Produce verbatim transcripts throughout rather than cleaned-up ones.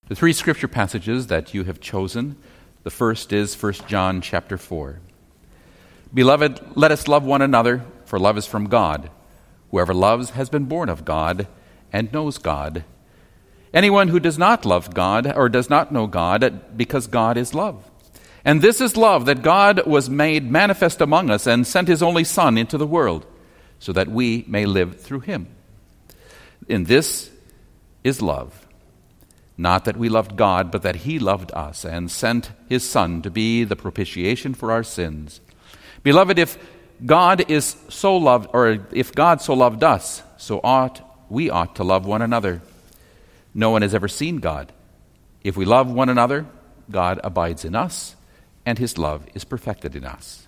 The three scripture passages that you have chosen, the first is First John chapter four. Beloved, let us love one another, for love is from God. Whoever loves has been born of God and knows God. Anyone who does not love God or does not know God, because God is love. And this is love, that God was made manifest among us and sent his only Son into the world, so that we may live through him. In this is love. Not that we loved God, but that he loved us and sent his Son to be the propitiation for our sins. Beloved, if God is so loved, or if God so loved us, so ought we ought to love one another. No one has ever seen God. If we love one another, God abides in us, and his love is perfected in us.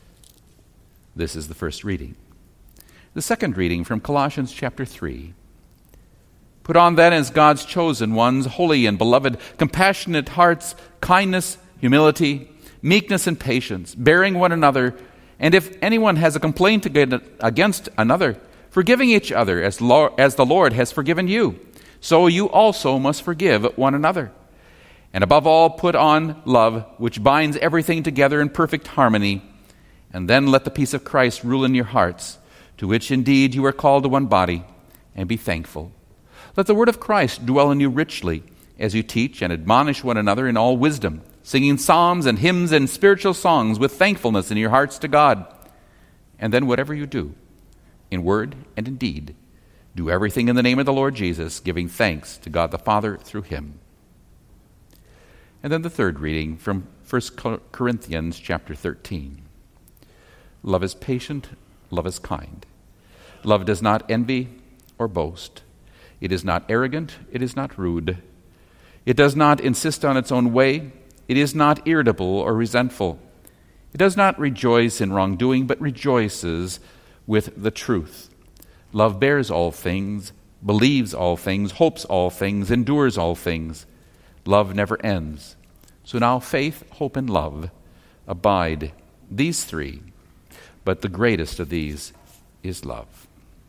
This is the first reading. The second reading from Colossians chapter three. Put on then as God's chosen ones, holy and beloved, compassionate hearts, kindness, humility, meekness, and patience, bearing one another, and if anyone has a complaint against another, forgiving each other as as the Lord has forgiven you, so you also must forgive one another. And above all, put on love, which binds everything together in perfect harmony, and then let the peace of Christ rule in your hearts, to which indeed you are called to one body, and be thankful. Let the word of Christ dwell in you richly, as you teach and admonish one another in all wisdom, singing psalms and hymns and spiritual songs with thankfulness in your hearts to God. And then whatever you do, in word and in deed, do everything in the name of the Lord Jesus, giving thanks to God the Father through him. And then the third reading from First Corinthians chapter thirteen. Love is patient, love is kind. Love does not envy or boast. It is not arrogant, it is not rude. It does not insist on its own way. It is not irritable or resentful. It does not rejoice in wrongdoing, but rejoices with the truth. Love bears all things, believes all things, hopes all things, endures all things. Love never ends. So now faith, hope, and love abide, these three, but the greatest of these is love.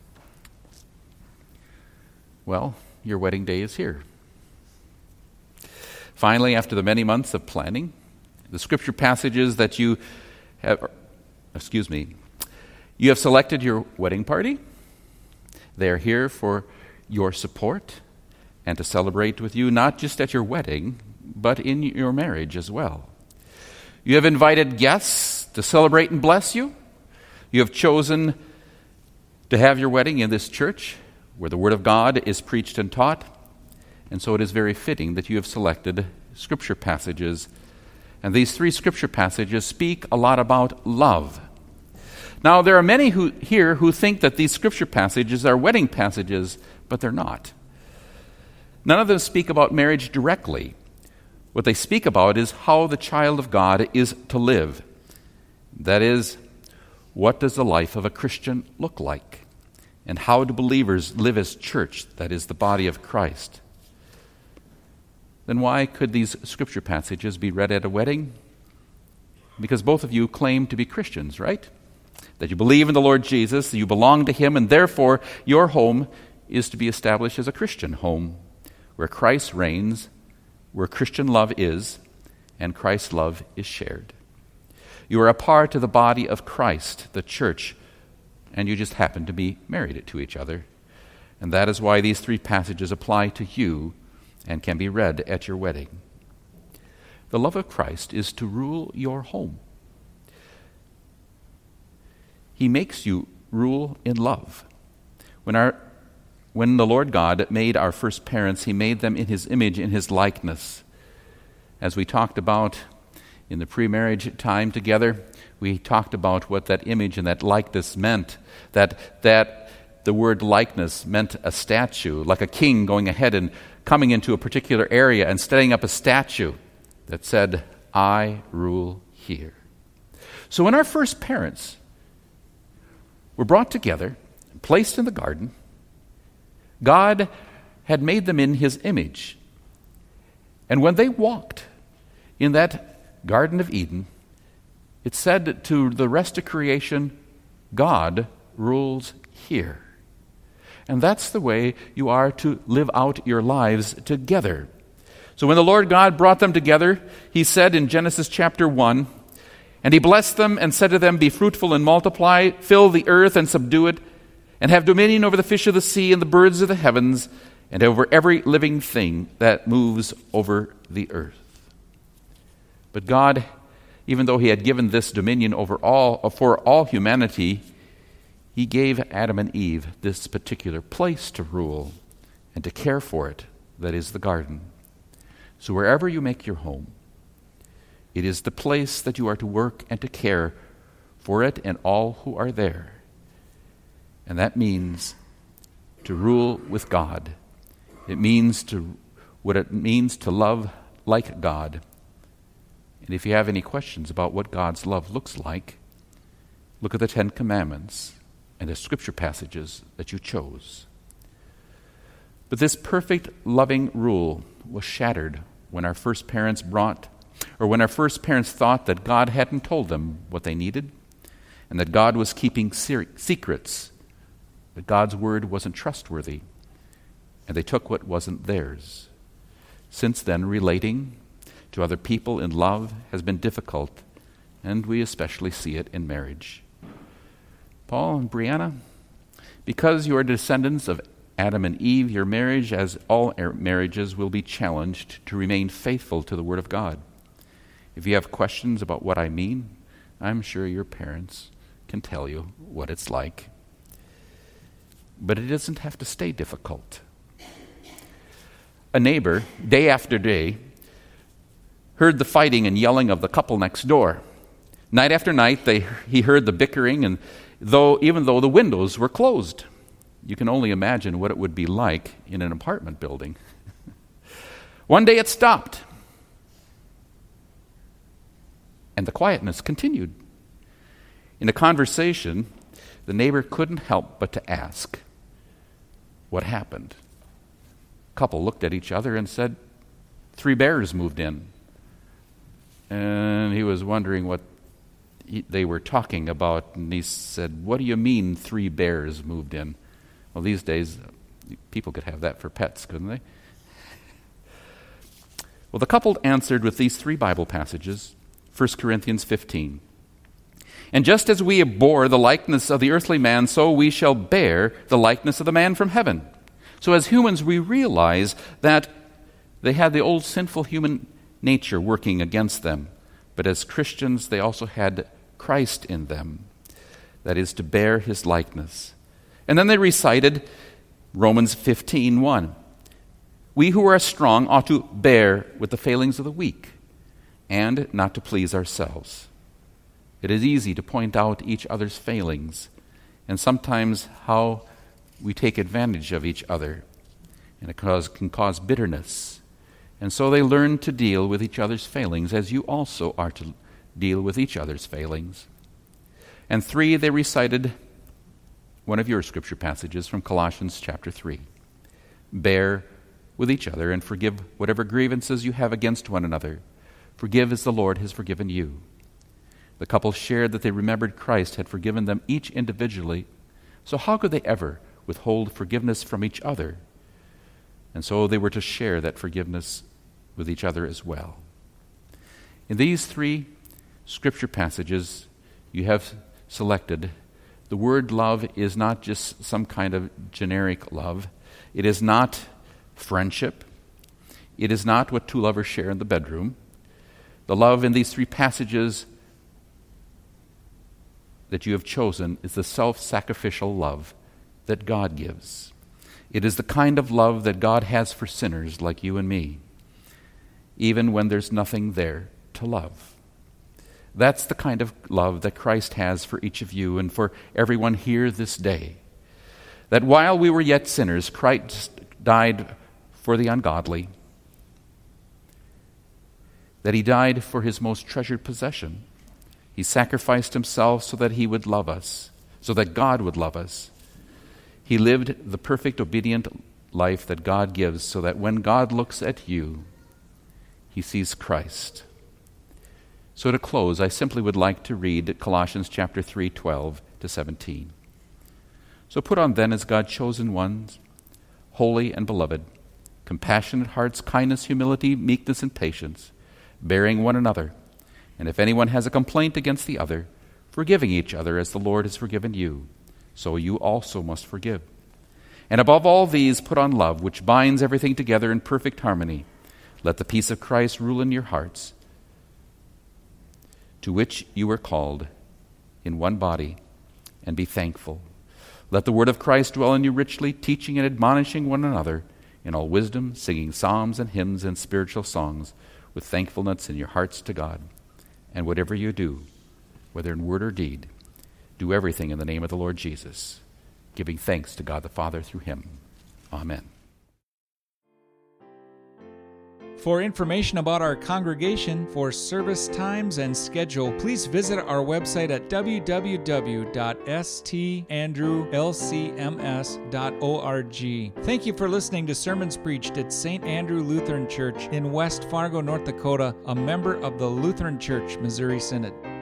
Well, your wedding day is here. Finally, after the many months of planning, the scripture passages that you have, excuse me, you have selected your wedding party. They are here for your support and to celebrate with you, not just at your wedding, but in your marriage as well. You have invited guests to celebrate and bless you. You have chosen to have your wedding in this church where the Word of God is preached and taught. And so it is very fitting that you have selected scripture passages. And these three scripture passages speak a lot about love. Now, there are many who here who think that these scripture passages are wedding passages, but they're not. None of them speak about marriage directly. What they speak about is how the child of God is to live. That is, what does the life of a Christian look like? And how do believers live as church, that is, the body of Christ? Then why could these scripture passages be read at a wedding? Because both of you claim to be Christians, right? That you believe in the Lord Jesus, that you belong to him, and therefore your home is to be established as a Christian home, where Christ reigns, where Christian love is, and Christ's love is shared. You are a part of the body of Christ, the church, and you just happen to be married to each other. And that is why these three passages apply to you and can be read at your wedding. The love of Christ is to rule your home. He makes you rule in love. When our when the Lord God made our first parents, he made them in his image, in his likeness. As we talked about in the pre-marriage time together, we talked about what that image and that likeness meant. That that the word likeness meant a statue, like a king going ahead and coming into a particular area and setting up a statue that said, "I rule here." So when our first parents were brought together and placed in the garden, God had made them in his image. And when they walked in that Garden of Eden, it said to the rest of creation, God rules here. And that's the way you are to live out your lives together. So when the Lord God brought them together, he said in Genesis chapter one, "And he blessed them and said to them, Be fruitful and multiply, fill the earth and subdue it, and have dominion over the fish of the sea and the birds of the heavens, and over every living thing that moves over the earth." But God, even though he had given this dominion over all for all humanity, he gave Adam and Eve this particular place to rule and to care for it, that is the garden. So wherever you make your home, it is the place that you are to work and to care for it and all who are there. And that means to rule with God. It means to what it means to love like God. And if you have any questions about what God's love looks like, look at the Ten Commandments and the scripture passages that you chose. But this perfect, loving rule was shattered when our first parents brought, or when our first parents thought that God hadn't told them what they needed, and that God was keeping ser- secrets, that God's word wasn't trustworthy, and they took what wasn't theirs. Since then, relating to other people in love has been difficult, and we especially see it in marriage. Paul and Brianna, because you are descendants of Adam and Eve, your marriage, as all marriages, will be challenged to remain faithful to the Word of God. If you have questions about what I mean, I'm sure your parents can tell you what it's like. But it doesn't have to stay difficult. A neighbor, day after day, heard the fighting and yelling of the couple next door. Night after night, they, he heard the bickering, and though even though the windows were closed. You can only imagine what it would be like in an apartment building. One day it stopped, and the quietness continued. In a conversation, the neighbor couldn't help but to ask, "What happened?" The couple looked at each other and said, "Three bears moved in." And he was wondering what he, they were talking about, and he said, "What do you mean three bears moved in?" Well, these days, people could have that for pets, couldn't they? Well, the couple answered with these three Bible passages, First Corinthians fifteen. "And just as we abhor the likeness of the earthly man, so we shall bear the likeness of the man from heaven." So as humans, we realize that they had the old sinful human nature working against them. But as Christians, they also had Christ in them. That is, to bear his likeness. And then they recited Romans fifteen one. "We who are strong ought to bear with the failings of the weak, and not to please ourselves." It is easy to point out each other's failings, and sometimes how we take advantage of each other, and it cause, can cause bitterness. And so they learn to deal with each other's failings, as you also are to deal with each other's failings. And three, they recited one of your scripture passages from Colossians chapter three. "Bear with each other and forgive whatever grievances you have against one another. Forgive as the Lord has forgiven you." The couple shared that they remembered Christ had forgiven them each individually, so how could they ever withhold forgiveness from each other? And so they were to share that forgiveness with each other as well. In these three scripture passages you have selected, the word love is not just some kind of generic love. It is not friendship. It is not what two lovers share in the bedroom. The love in these three passages that you have chosen is the self-sacrificial love that God gives. It is the kind of love that God has for sinners like you and me, even when there's nothing there to love. That's the kind of love that Christ has for each of you and for everyone here this day. That while we were yet sinners, Christ died for the ungodly. That he died for his most treasured possession. He sacrificed himself so that he would love us, so that God would love us. He lived the perfect, obedient life that God gives, so that when God looks at you, he sees Christ. So to close, I simply would like to read Colossians chapter three, twelve to seventeen. "So put on then as God's chosen ones, holy and beloved, compassionate hearts, kindness, humility, meekness, and patience, bearing one another. And if anyone has a complaint against the other, forgiving each other as the Lord has forgiven you, so you also must forgive. And above all these, put on love, which binds everything together in perfect harmony. Let the peace of Christ rule in your hearts, to which you were called in one body, and be thankful. Let the word of Christ dwell in you richly, teaching and admonishing one another in all wisdom, singing psalms and hymns and spiritual songs with thankfulness in your hearts to God. And whatever you do, whether in word or deed, do everything in the name of the Lord Jesus, giving thanks to God the Father through him. Amen. For information about our congregation, for service times and schedule, please visit our website at w w w dot s t andrew l c m s dot org. Thank you for listening to sermons preached at Saint Andrew Lutheran Church in West Fargo, North Dakota, a member of the Lutheran Church Missouri Synod.